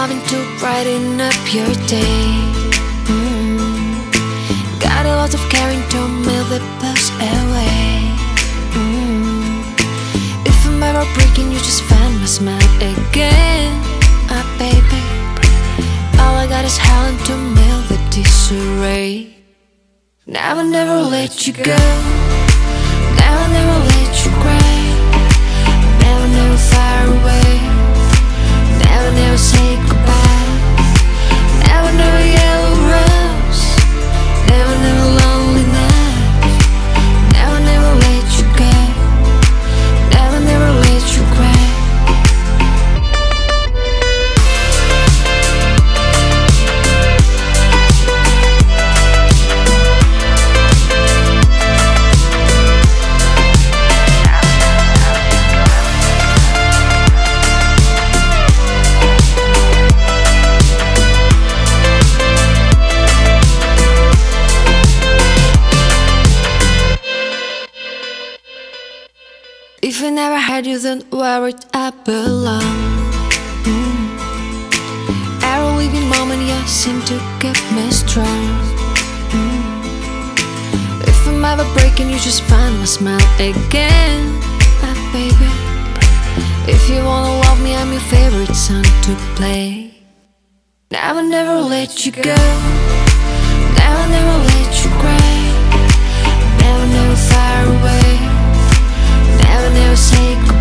having to brighten up your day. Got a lot of caring to melt the past away. If I'm ever breaking, you just find my smile again. Ah, baby, all I got is howling to melt the disarray. Now I never let you go. Now I never let you cry. Never, never far away. Never, never say goodbye. Never, never yellow rose. Never, never lonely night. Never, never let you go. Never, never let you cry. If I never had you, then where would I belong? Every living moment you seem to keep me strong. If I'm ever breaking, you just find my smile again. Ah, baby, if you wanna love me, I'm your favorite song to play. Now I never let you go. Now I never let you cry. Never, never far away. Never, never say goodbye.